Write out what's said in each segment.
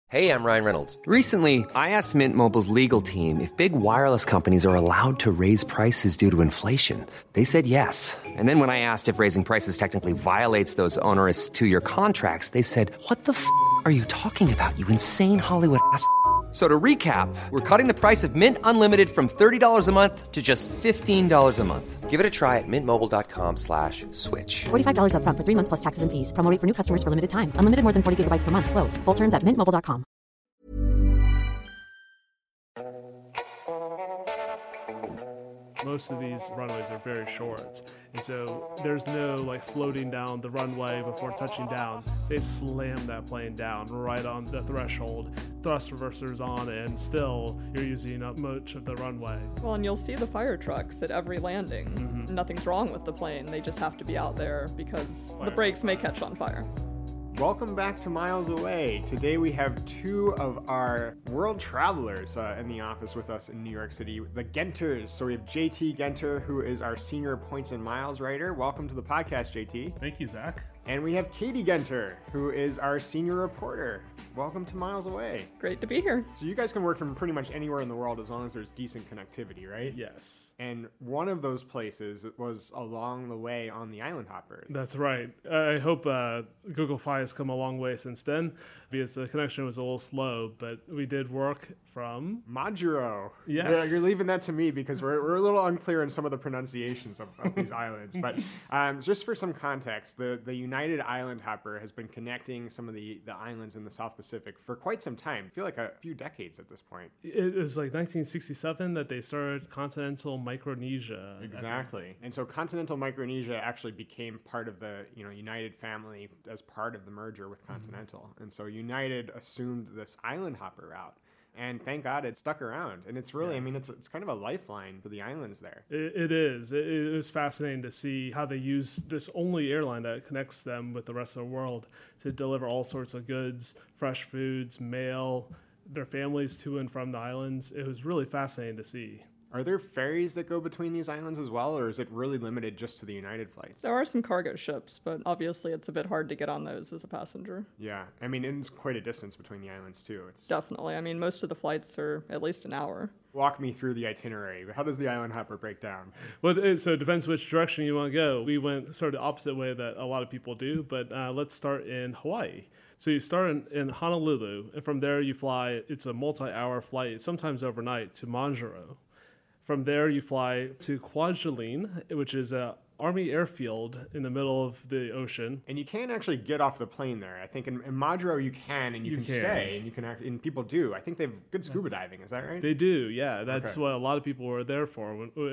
Hey, I'm Ryan Reynolds. Recently, I asked Mint Mobile's legal team if big wireless companies are allowed to raise prices due to inflation. They said yes. And then when I asked if raising prices technically violates those onerous two-year contracts, they said, "What the f*** are you talking about, you insane Hollywood ass?" So to recap, we're cutting the price of Mint Unlimited from $30 a month to just $15 a month. Give it a try at mintmobile.com/switch. $45 up front for 3 months plus taxes and fees. Promo rate for new customers for limited time. Unlimited more than 40 gigabytes per month. Slows full terms at mintmobile.com. Most of these runways are very short, and so there's no like floating down the runway before touching down. They slam that plane down right on the threshold, thrust reversers on, and still you're using up much of the runway. Well, and you'll see the fire trucks at every landing. Mm-hmm. Nothing's wrong with the plane. They just have to be out there because the brakes may catch on fire. Welcome back to Miles Away. Today we have two of our world travelers in the office with us in New York City, the Genters. So we have JT Genter, who is our senior points and miles writer. Welcome to the podcast, JT. Thank you, Zach. And we have Katie Genter, who is our senior reporter. Welcome to Miles Away. Great to be here. So you guys can work from pretty much anywhere in the world as long as there's decent connectivity, right? Yes. And one of those places was along the way on the Island Hopper. That's right. I hope Google Fi has come a long way since then, because the connection was a little slow, but we did work from Majuro. Yes. Yeah, you're leaving that to me because we're a little unclear in some of the pronunciations of these islands. But just for some context, the United Island Hopper has been connecting some of the islands in the South Pacific for quite some time. I feel like a few decades at this point. It was like 1967 that they started Continental Micronesia. Exactly. And so Continental Micronesia actually became part of the United family as part of the merger with Continental. And so United assumed this island hopper route. And thank God it stuck around. And it's really, it's kind of a lifeline for the islands there. It is. It was fascinating to see how they use this only airline that connects them with the rest of the world to deliver all sorts of goods, fresh foods, mail, their families to and from the islands. It was really fascinating to see. Are there ferries that go between these islands as well, or is it really limited just to the United flights? There are some cargo ships, but obviously it's a bit hard to get on those as a passenger. Yeah, it's quite a distance between the islands too. Definitely. Most of the flights are at least an hour. Walk me through the itinerary. How does the Island Hopper break down? Well, so it depends which direction you want to go. We went sort of the opposite way that a lot of people do, but let's start in Hawaii. So you start in Honolulu, and from there you fly. It's a multi-hour flight, sometimes overnight, to Majuro. From there, you fly to Kwajalein, which is an Army airfield in the middle of the ocean. And you can't actually get off the plane there. I think in Majuro you can, and you can stay, and you can and people do. I think they have good scuba diving. Is that right? They do, yeah. That's what a lot of people were there for.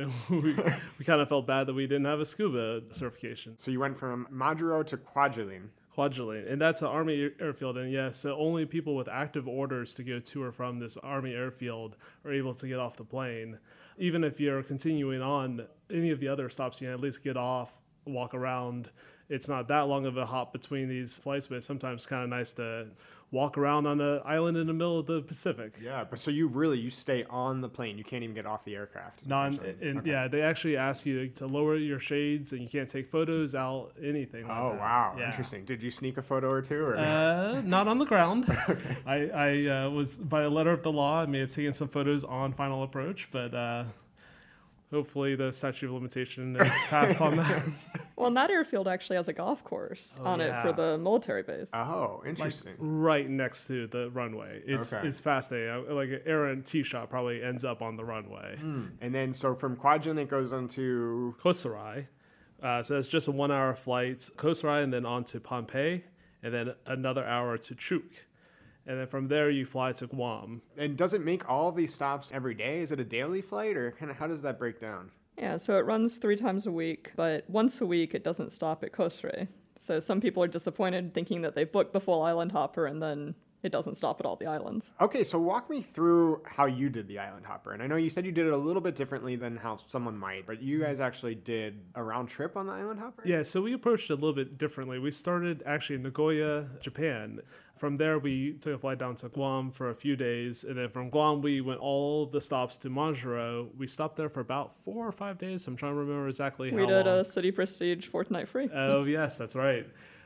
We kind of felt bad that we didn't have a scuba certification. So you went from Majuro to Kwajalein. Kwajalein, and that's an Army airfield, and yes, so only people with active orders to go to or from this Army airfield are able to get off the plane. Even if you're continuing on any of the other stops, you can at least get off, walk around. It's not that long of a hop between these flights, but it's sometimes kind of nice to walk around on an island in the middle of the Pacific. Yeah, but so you stay on the plane. You can't even get off the aircraft. Yeah, they actually ask you to lower your shades, and you can't take photos out, anything like that. Oh, wow. Yeah. Interesting. Did you sneak a photo or two? Or? Not on the ground. Okay. I was, by a letter of the law, I may have taken some photos on final approach, but hopefully the statute of limitation is passed on that. Well, and that airfield actually has a golf course on it for the military base. Oh, interesting. Like right next to the runway. It's fascinating. Like an errant tee shot probably ends up on the runway. And then so from Kwajalein it goes on to Koh Sarai. So it's just a 1 hour flight. Koh Sarai and then on to Pohnpei, and then another hour to Chuuk. And then from there, you fly to Guam. And does it make all of these stops every day? Is it a daily flight, or kind of how does that break down? Yeah, so it runs 3 times a week, but once a week it doesn't stop at Koh Sarai. So some people are disappointed thinking that they've booked the full island hopper and then it doesn't stop at all the islands. Okay, so walk me through how you did the island hopper. And I know you said you did it a little bit differently than how someone might, but you guys actually did a round trip on the island hopper? Yeah, so we approached it a little bit differently. We started actually in Nagoya, Japan. From there, we took a flight down to Guam for a few days, and then from Guam, we went all the stops to Majuro. We stopped there for about 4 or 5 days. I'm trying to remember exactly how long. We did a City Prestige 4th night free. Oh, yes, that's right.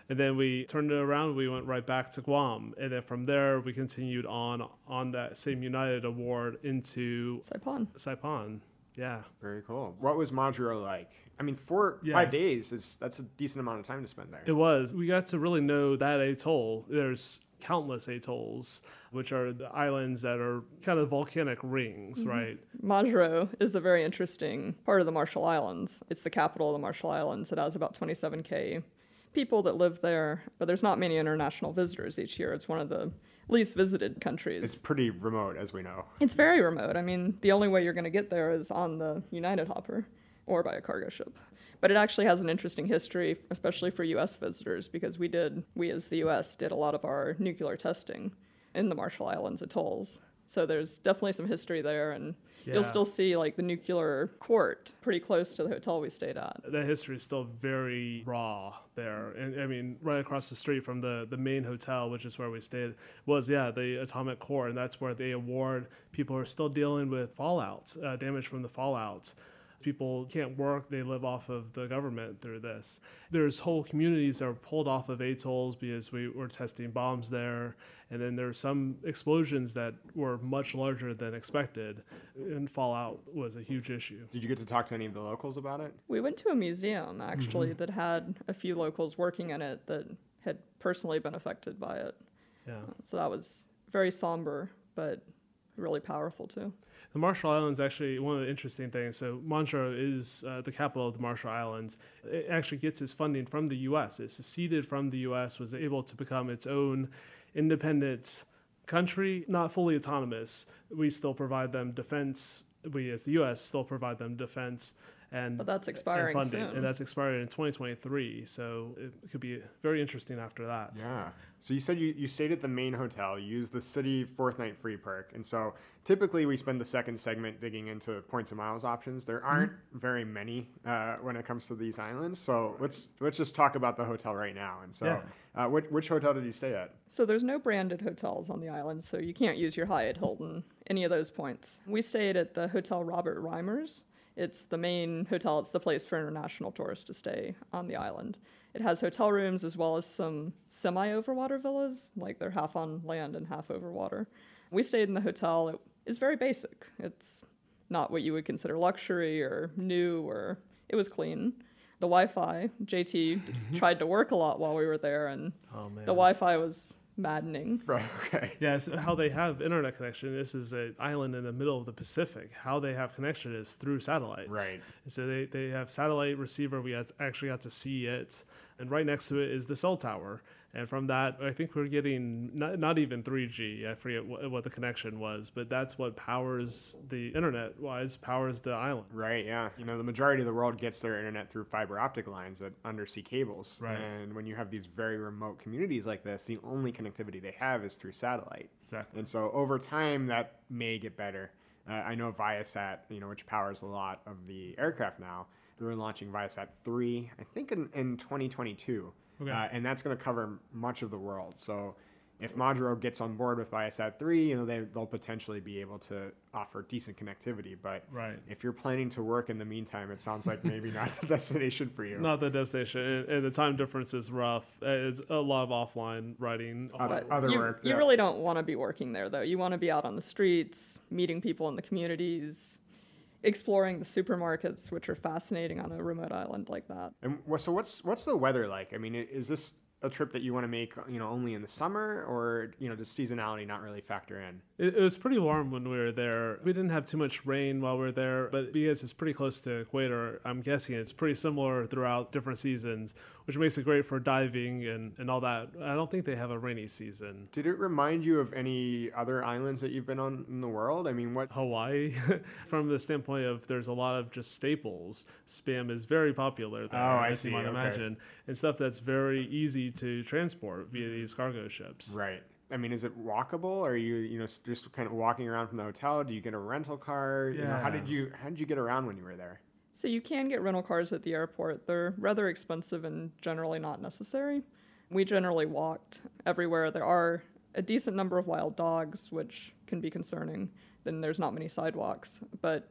And then we turned it around. We went right back to Guam. And then from there, we continued on that same United award into Saipan. Yeah. Very cool. What was Majuro like? I mean, 5 days, that's a decent amount of time to spend there. It was. We got to really know that atoll. There's countless atolls, which are the islands that are kind of volcanic rings, right? Majuro is a very interesting part of the Marshall Islands. It's the capital of the Marshall Islands. It has about 27K people that live there, but there's not many international visitors each year. It's one of the least visited countries. It's pretty remote, as we know. It's very remote. I mean, the only way you're going to get there is on the United Hopper or by a cargo ship. But it actually has an interesting history, especially for U.S. visitors, because we as the U.S. did a lot of our nuclear testing in the Marshall Islands atolls. So there's definitely some history there, and you'll still see like the nuclear court pretty close to the hotel we stayed at. That history is still very raw there. And I mean, right across the street from the main hotel, which is where we stayed, was, the atomic core. And that's where they award people who are still dealing with fallout, damage from the fallout. People can't work, they live off of the government through this. There's whole communities that are pulled off of atolls because we were testing bombs there. And then there's some explosions that were much larger than expected. And fallout was a huge issue. Did you get to talk to any of the locals about it? We went to a museum, actually, that had a few locals working in it that had personally been affected by it. Yeah. So that was very somber, but really powerful, too. The Marshall Islands, actually, one of the interesting things, so Majuro is the capital of the Marshall Islands. It actually gets its funding from the U.S. It seceded from the U.S., was able to become its own independent country, not fully autonomous. We still provide them defense. We, as the U.S., still provide them defense. But that's expiring and funding, soon. and that's expiring in 2023, so it could be very interesting after that. Yeah. So you said you stayed at the main hotel, you used the city fourth night free perk, and so typically we spend the second segment digging into points and miles options. There aren't very many when it comes to these islands, so let's just talk about the hotel right now. And so, which hotel did you stay at? So there's no branded hotels on the island, so you can't use your Hyatt, Hilton, any of those points. We stayed at the Hotel Robert Reimers. It's the main hotel. It's the place for international tourists to stay on the island. It has hotel rooms as well as some semi-overwater villas, like they're half on land and half over water. We stayed in the hotel. It is very basic. It's not what you would consider luxury or new, or it was clean. The Wi-Fi, JT tried to work a lot while we were there, and the Wi-Fi was maddening. Okay. Yeah, so how they have internet connection, this is an island in the middle of the Pacific. How they have connection is through satellites. Right. And so they have satellite receiver. We actually got to see it. And right next to it is the cell tower. And from that, I think we're getting not even 3G. I forget what the connection was, but that's what powers the internet-wise, powers the island. Right, yeah. You know, the majority of the world gets their internet through fiber optic lines at undersea cables. Right. And when you have these very remote communities like this, the only connectivity they have is through satellite. Exactly. And so over time, that may get better. I know Viasat, which powers a lot of the aircraft now, they're launching Viasat 3, I think in 2022. Okay. And that's going to cover much of the world. So if Majuro gets on board with Viasat 3, they'll potentially be able to offer decent connectivity. But if you're planning to work in the meantime, it sounds like maybe not the destination for you. Not the destination. And the time difference is rough. It's a lot of offline writing. Other work. You really don't want to be working there, though. You want to be out on the streets, meeting people in the communities, exploring the supermarkets, which are fascinating on a remote island like that. And so what's the weather like? I mean, is this a trip that you want to make, only in the summer, or, does seasonality not really factor in? It was pretty warm when we were there. We didn't have too much rain while we were there, but because it's pretty close to equator, I'm guessing it's pretty similar throughout different seasons, which makes it great for diving and all that. I don't think they have a rainy season. Did it remind you of any other islands that you've been on in the world? I mean, what? Hawaii, from the standpoint of there's a lot of just staples. Spam is very popular there, as you might imagine, and stuff that's very easy to transport via these cargo ships. Right. I mean, is it walkable? Or are you, just kind of walking around from the hotel? Do you get a rental car? Yeah. How did you get around when you were there? So you can get rental cars at the airport. They're rather expensive and generally not necessary. We generally walked everywhere. There are a decent number of wild dogs, which can be concerning. Then there's not many sidewalks. But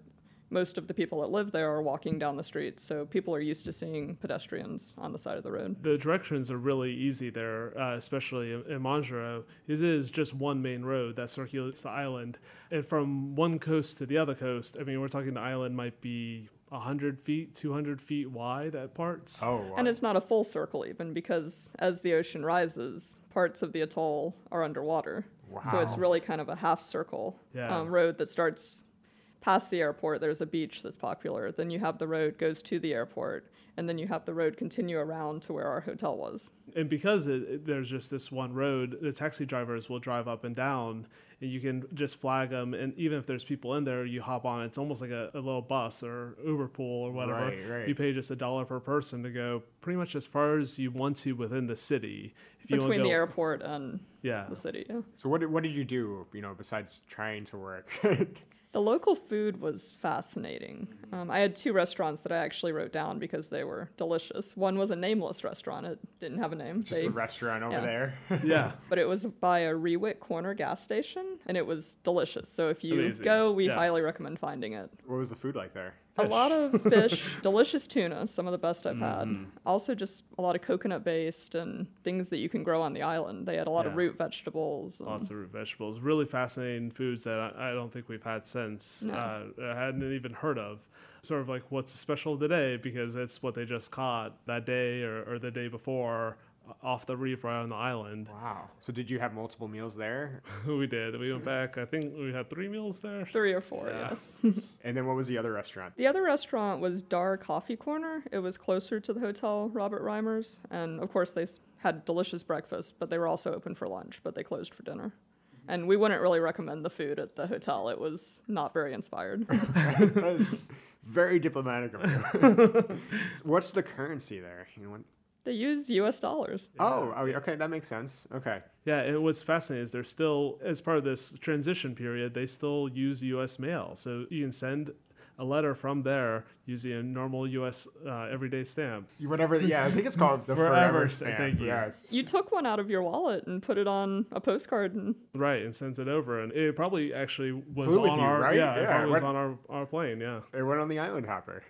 most of the people that live there are walking down the streets, so people are used to seeing pedestrians on the side of the road. The directions are really easy there, especially in Montreal. It is just one main road that circulates the island. And from one coast to the other coast, I mean, we're talking the island might be 100 feet, 200 feet wide at parts. Oh, wow. And it's not a full circle even, because as the ocean rises, parts of the atoll are underwater. Wow. So it's really kind of a half circle Yeah. road that starts past the airport. There's a beach that's popular. Then you have the road goes to the airport, and then you have the road continue around to where our hotel was. And because there's just this one road, the taxi drivers will drive up and down, and you can just flag them. And even if there's people in there, you hop on. It's almost like a little bus or Uber pool or whatever. Right. You pay just $1 per person to go pretty much as far as you want to within the city. If you Between wanna the go, airport and yeah. the city, yeah. So what did you do, besides trying to work? The local food was fascinating. I had 2 restaurants that I actually wrote down because they were delicious. One was a nameless restaurant. It didn't have a name. Just a restaurant over yeah. there. Yeah. But it was by a Rewick Corner gas station, and it was delicious. So if you Amazing. go, we Yeah. highly recommend finding it. What was the food like there? A lot of fish, delicious tuna, some of the best I've Mm-hmm. had. Also just a lot of coconut-based and things that you can grow on the island. They had a lot of Yeah. root vegetables. and- Lots of root vegetables. Really fascinating foods that I don't think we've had since. No. I hadn't even heard of. Sort of like what's special today because it's what they just caught that day or the day before off the reef right on the island. Wow. So did you have multiple meals there? We did. We went back. I think we had 3 meals there. 3 or 4, Yeah. yes. And then what was the other restaurant? The other restaurant was Dar Coffee Corner. It was closer to the hotel, Robert Reimers. And of course, they had delicious breakfast, but they were also open for lunch, but they closed for dinner. And we wouldn't really recommend the food at the hotel. It was not very inspired. That is very diplomatic of you. What's the currency there? They use US dollars. Oh, okay, that makes sense. Okay. Yeah, and what's fascinating is they're still, as part of this transition period, they still use U.S. mail. So you can send a letter from there using a normal U.S. Everyday stamp. I think it's called the Forever Stamp. Thank you. Yes. You took one out of your wallet and put it on a postcard, and Right, and sends it over. And it probably actually was Flew with on you, our right? yeah, it Yeah, probably was what- on our plane, yeah. It went on the Island Hopper.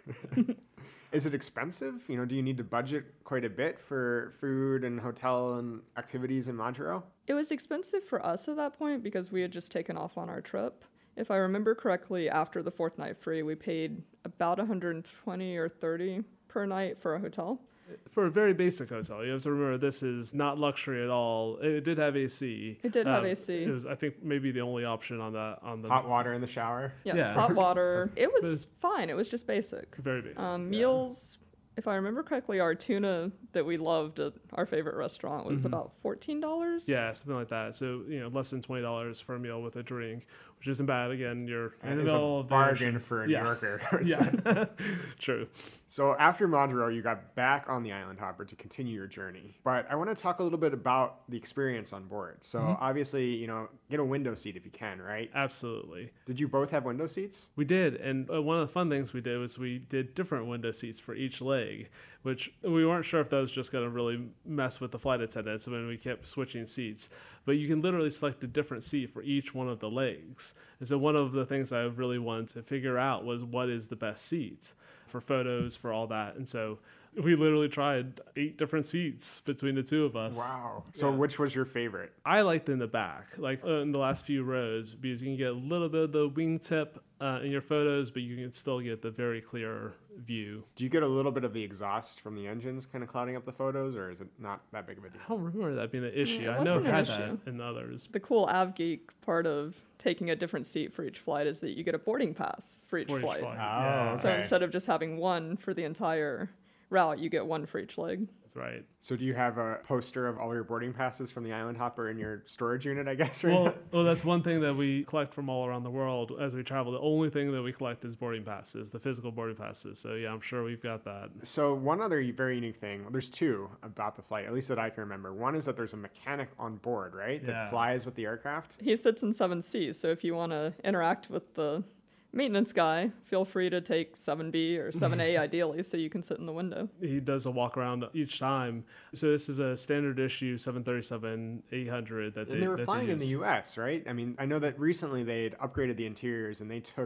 Is it expensive? Do you need to budget quite a bit for food and hotel and activities in Montreal? it was expensive for us at that point because we had just taken off on our trip. If I remember correctly, after the 4th night free, we paid about $120 or $130 per night for a hotel. For a very basic hotel, you have to remember this is not luxury at all. It did have AC. It did have AC. It was, I think, maybe the only option on the Hot water in the shower? Yes, Yeah. hot water. It was was- fine. It was just basic. very basic. Meals, if I remember correctly, our tuna that we loved at our favorite restaurant was about $14. Yeah, something like that. So less than $20 for a meal with a drink, which isn't bad. Again, you're in And the it's middle a of the bargain ocean. for a Yeah. New Yorker. Yeah, true. So after Montreal, you got back on the Island Hopper to continue your journey. But I want to talk a little bit about the experience on board. So obviously, get a window seat if you can, right? Absolutely. Did you both have window seats? We did, and one of the fun things we did was we did different window seats for each leg, which we weren't sure if that was just going to really mess with the flight attendants when we kept switching seats. But you can literally select a different seat for each one of the legs. And so one of the things I really wanted to figure out was what is the best seat for photos, for all that. And so we literally tried 8 different seats between the 2 of us. Wow. So which was your favorite? I liked in the back, like in the last few rows, because you can get a little bit of the wingtip in your photos, but you can still get the very clear view. Do you get a little bit of the exhaust from the engines kind of clouding up the photos, or is it not that big of a deal? I don't remember that being an issue. it I know I've wasn't an had issue. that in others. The cool AvGeek part of taking a different seat for each flight is that you get a boarding pass for each For each flight. flight. Oh, So okay. instead of just having one for the entire route, you get one for each leg. That's right. So do you have a poster of all your boarding passes from the Island Hopper in your storage unit, I guess, right Well, now? well, that's one thing that we collect from all around the world as we travel. The only thing that we collect is boarding passes, the physical boarding passes. So yeah, I'm sure we've got that. So one other very unique thing, there's 2 about the flight, at least that I can remember. One is that there's a mechanic on board, right, that Yeah. flies with the aircraft. He sits in 7C, so if you want to interact with the maintenance guy, feel free to take 7B or 7A ideally, so you can sit in the window. He does a walk around each time. So this is a standard issue 737-800 that And they were that flying in the use. U.S., right? I mean, I know that recently they had upgraded the interiors and they took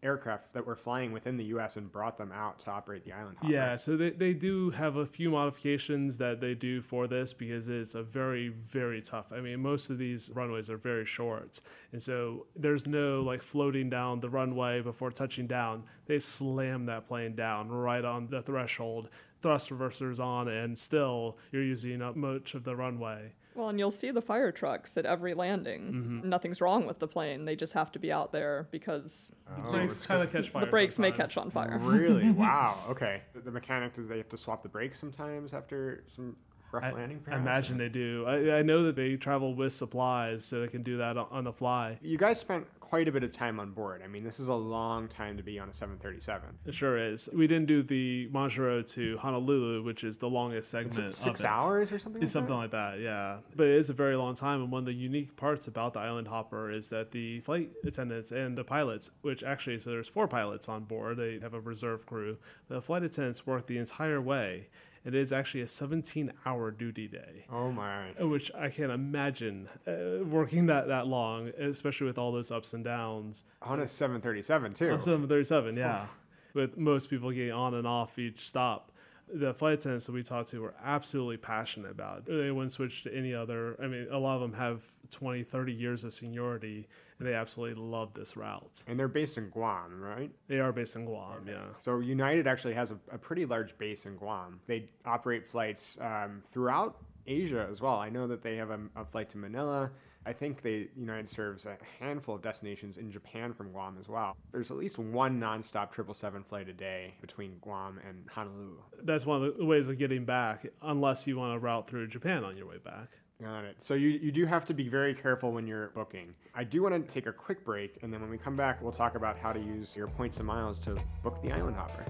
aircraft that were flying within the U.S. and brought them out to operate the Island Hopper. Yeah, so they do have a few modifications that they do for this because it's a very, very tough. I mean, most of these runways are very short. And so there's no like floating down the runway before touching down. They slam that plane down right on the threshold, thrust reversers on, and still you're using up much of the runway. Well, and you'll see the fire trucks at every landing. Nothing's wrong with the plane. They just have to be out there because The brakes kind of catch fire. the brakes may sometimes. catch on fire. Really? Wow. Okay. The mechanic, does they have to swap the brakes sometimes after some rough landing? I Perhaps? imagine they do. I know that they travel with supplies, so they can do that on the fly. You guys spent quite a bit of time on board. I mean, this is a long time to be on a 737. It sure is. We didn't do the Manjaro to Honolulu, which is the longest segment Is it 6 of it. hours or something? It's like something like that, yeah. But it is a very long time, and one of the unique parts about the Island Hopper is that the flight attendants and the pilots, which actually, so there's 4 pilots on board, they have a reserve crew. The flight attendants work the entire way. It is actually a 17-hour duty day. Oh my. Which I can't imagine working that long, especially with all those ups and downs. On a 737 too. On 737, yeah. With most people getting on and off each stop. The flight attendants that we talked to were absolutely passionate about it. They wouldn't switch to any other. I mean, a lot of them have 20, 30 years of seniority, and they absolutely love this route. And they're based in Guam, right? They are based in Guam, yeah. So United actually has a pretty large base in Guam. They operate flights throughout Asia as well. I know that they have a flight to Manila. I think United serves a handful of destinations in Japan from Guam as well. There's at least one nonstop 777 flight a day between Guam and Honolulu. That's one of the ways of getting back, unless you want to route through Japan on your way back. Got it. So you do have to be very careful when you're booking. I do want to take a quick break, and then when we come back, we'll talk about how to use your points and miles to book the Island Hopper.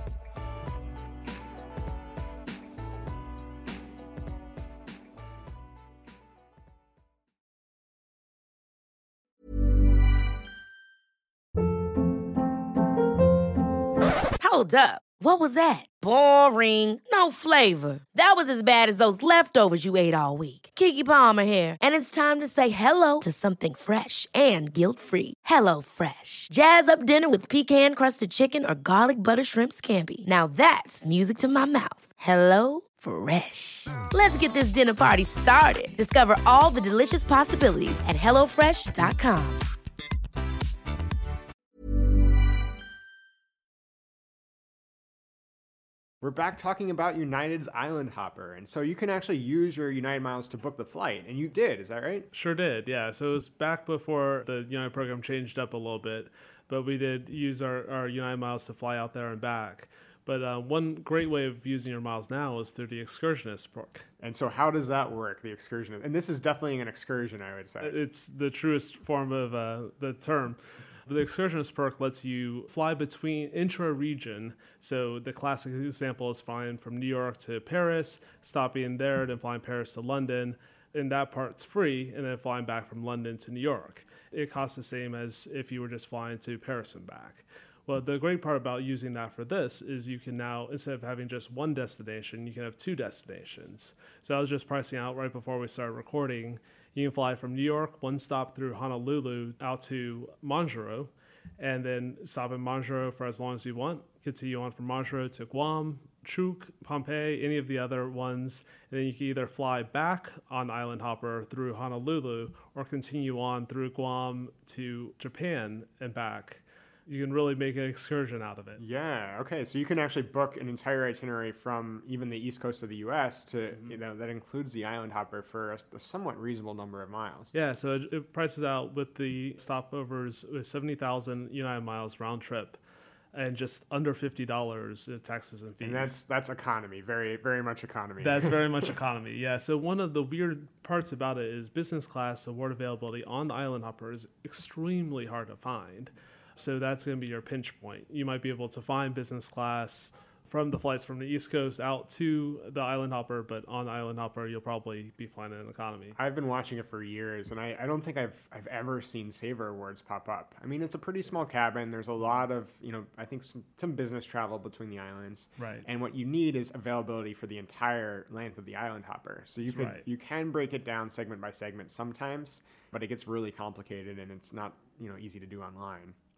Hold up. What was that? Boring. No flavor. That was as bad as those leftovers you ate all week. Keke Palmer here, and it's time to say hello to something fresh and guilt-free. Hello Fresh. Jazz up dinner with pecan-crusted chicken or garlic butter shrimp scampi. Now that's music to my mouth. Hello Fresh. Let's get this dinner party started. Discover all the delicious possibilities at hellofresh.com. We're back talking about United's Island Hopper. And so you can actually use your United miles to book the flight. And you did, is that right? Sure did, yeah. So it was back before the United program changed up a little bit, but we did use our United miles to fly out there and back. But one great way of using your miles now is through the excursionist perk. And so how does that work, the excursionist? And this is definitely an excursion, I would say. It's the truest form of the term. The excursionist perk lets you fly between intra-region. So the classic example is flying from New York to Paris, stopping there, then flying Paris to London. And that part's free, and then flying back from London to New York. It costs the same as if you were just flying to Paris and back. Well, the great part about using that for this is you can now, instead of having just one destination, you can have 2 destinations. So I was just pricing out right before we started recording. You can fly from New York, one stop through Honolulu out to Manjaro, and then stop in Manjaro for as long as you want. Continue on from Manjaro to Guam, Chuuk, Pohnpei, any of the other ones. And then you can either fly back on Island Hopper through Honolulu or continue on through Guam to Japan and back. You can really make an excursion out of it. Yeah, okay. So you can actually book an entire itinerary from even the east coast of the U.S. to, that includes the Island Hopper for a somewhat reasonable number of miles. Yeah, so it prices out with the stopovers with 70,000 United miles round trip and just under $50 in taxes and fees. And that's economy, very, very much economy. That's very much economy, yeah. So one of the weird parts about it is business class award availability on the Island Hopper is extremely hard to find. So that's going to be your pinch point. You might be able to find business class from the flights from the East Coast out to the Island Hopper, but on the Island Hopper, you'll probably be flying in economy. I've been watching it for years, and I don't think I've ever seen Saver Awards pop up. I mean, it's a pretty small cabin. There's a lot of, I think some business travel between the islands. Right. And what you need is availability for the entire length of the Island Hopper. So you can break it down segment by segment sometimes, but it gets really complicated, and it's not, easy to do online.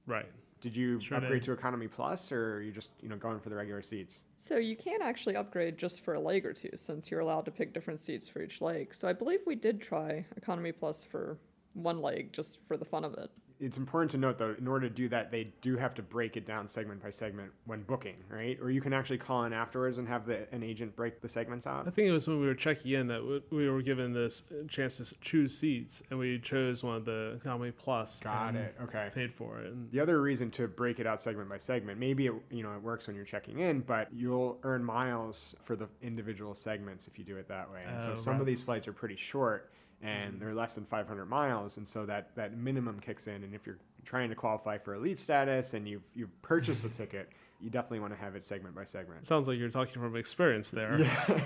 Right. Did you Sure upgrade did. to Economy Plus, or are you just going for the regular seats? So you can actually upgrade just for a leg or two, since you're allowed to pick different seats for each leg. So I believe we did try Economy Plus for one leg just for the fun of it. It's important to note, though, in order to do that, they do have to break it down segment by segment when booking, right? Or you can actually call in afterwards and have an agent break the segments out. I think it was when we were checking in that we were given this chance to choose seats, and we chose one of the Economy Plus. Got and it. Okay. Paid for it. And The other reason to break it out segment by segment, maybe it works when you're checking in, but you'll earn miles for the individual segments if you do it that way. And so some of these flights are pretty short, and they're less than 500 miles, and so that minimum kicks in. And if you're trying to qualify for elite status and you've purchased the ticket, you definitely want to have it segment by segment. sounds like you're talking from experience there.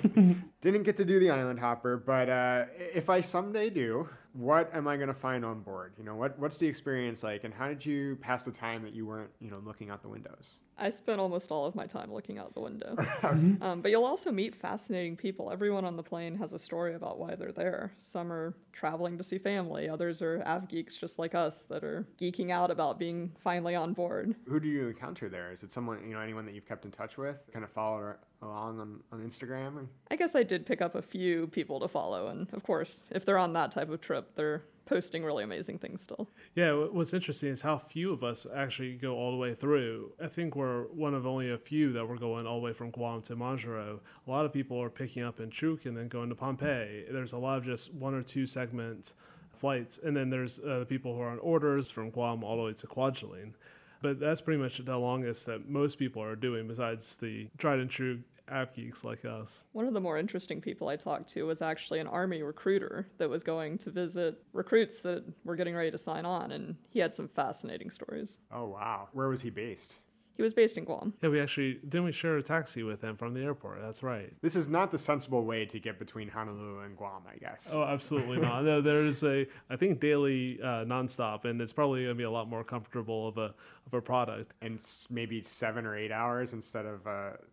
Didn't get to do the island hopper, but if I someday do, what am I going to find on board? What's the experience like, and how did you pass the time that you weren't looking out the windows? I spent almost all of my time looking out the window. But you'll also meet fascinating people. Everyone on the plane has a story about why they're there. Some are traveling to see family. Others are av geeks just like us that are geeking out about being finally on board. Who do you encounter there? Is it someone, anyone that you've kept in touch with, kind of follow along on Instagram? I guess I did pick up a few people to follow. And of course, if they're on that type of trip, they're posting really amazing things still. Yeah, what's interesting is how few of us actually go all the way through. I think we're one of only a few that were going all the way from Guam to Manjaro. A lot of people are picking up in Chuuk and then going to Pohnpei. There's a lot of just 1 or 2 segment flights. And then there's the people who are on orders from Guam all the way to Kwajalein. But that's pretty much the longest that most people are doing, besides the tried and true av geeks like us. One of the more interesting people I talked to was actually an Army recruiter that was going to visit recruits that were getting ready to sign on, and he had some fascinating stories. Oh, wow. Where was he based? He was based in Guam. Yeah, didn't we share a taxi with him from the airport? That's right. This is not the sensible way to get between Honolulu and Guam, I guess. Oh, absolutely not. No, there's I think daily nonstop, and it's probably going to be a lot more comfortable of a product. And maybe 7 or 8 hours instead of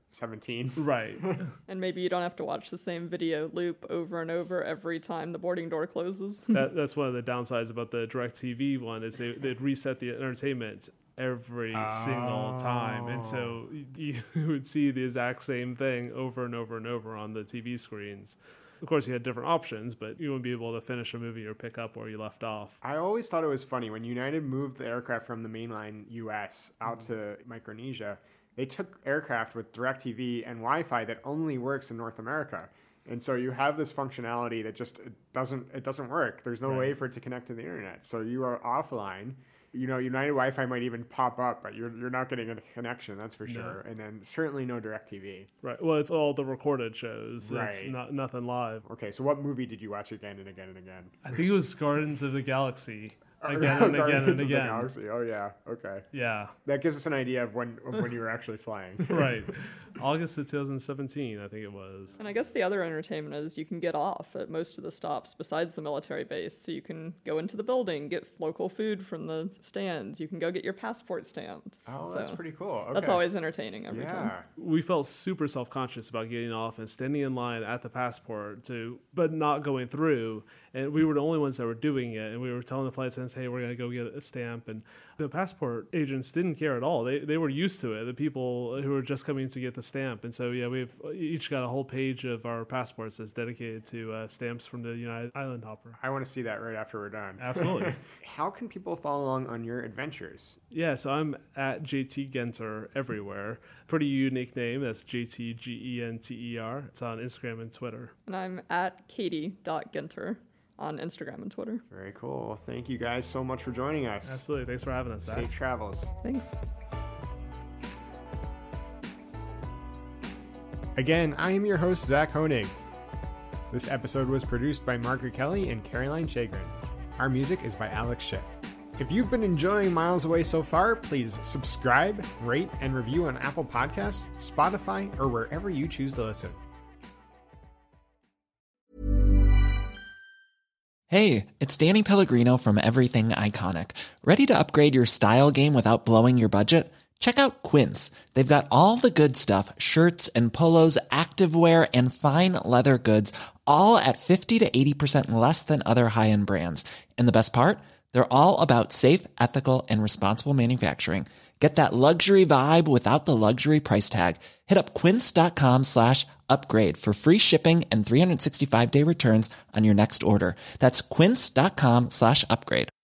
17. Right. And maybe you don't have to watch the same video loop over and over every time the boarding door closes. That's one of the downsides about the DirecTV one is they'd reset the entertainment every single time, and so you would see the exact same thing over and over and over on the TV screens. Of course, you had different options, but you wouldn't be able to finish a movie or pick up where you left off. I always thought it was funny when United moved the aircraft from the mainline U.S. out to Micronesia. They took aircraft with DirecTV and Wi-Fi that only works in North America. And so you have this functionality that just it doesn't work. There's no way for it to connect to the internet. So you are offline. United Wi-Fi might even pop up, but you're not getting a connection, that's for sure. And then certainly no DirecTV. Right. Well, it's all the recorded shows. Right. It's nothing live. Okay, so what movie did you watch again and again and again? I think it was Guardians of the Galaxy. Again and again and Guardians of the again. Galaxy. Oh yeah, okay. Yeah. That gives us an idea of when you were actually flying. Right. August of 2017, I think it was. And I guess the other entertainment is you can get off at most of the stops besides the military base. So you can go into the building, get local food from the stands. You can go get your passport stamped. Oh, that's pretty cool. Okay. That's always entertaining every time. We felt super self-conscious about getting off and standing in line at the passport but not going through. And we were the only ones that were doing it. And we were telling the flight attendants, hey, we're going to go get a stamp. And the passport agents didn't care at all. They were used to it, the people who were just coming to get the stamp. And so, yeah, we've each got a whole page of our passports that's dedicated to stamps from the United Island Hopper. I want to see that right after we're done. Absolutely. How can people follow along on your adventures? Yeah, so I'm at JT Genter everywhere. Pretty unique name. That's JTGENTER. It's on Instagram and Twitter. And I'm at katie.genter on Instagram and Twitter. Very cool. Well, thank you guys so much for joining us. Absolutely. Thanks for having us, Zach. Safe travels. Thanks. Again, I am your host, Zach Honig. This episode was produced by Margaret Kelly and Caroline Chagrin. Our music is by Alex Schiff. If you've been enjoying Miles Away so far, please subscribe, rate, and review on Apple Podcasts, Spotify, or wherever you choose to listen. Hey, it's Danny Pellegrino from Everything Iconic. Ready to upgrade your style game without blowing your budget? Check out Quince. They've got all the good stuff, shirts and polos, activewear, and fine leather goods, all at 50 to 80% less than other high-end brands. And the best part? They're all about safe, ethical, and responsible manufacturing. Get that luxury vibe without the luxury price tag. Hit up quince.com/upgrade for free shipping and 365-day returns on your next order. That's quince.com/upgrade.